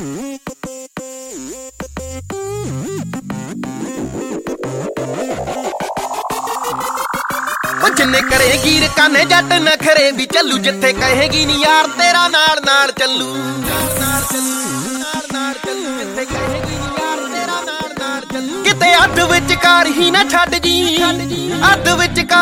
जिन्ने करेगी रकाने जट नखरे भी चलू जिथे कहेगी नी यार तेरा नाल नाल चलू किते अध विचकार ही ना छड्ड जी अध विचकार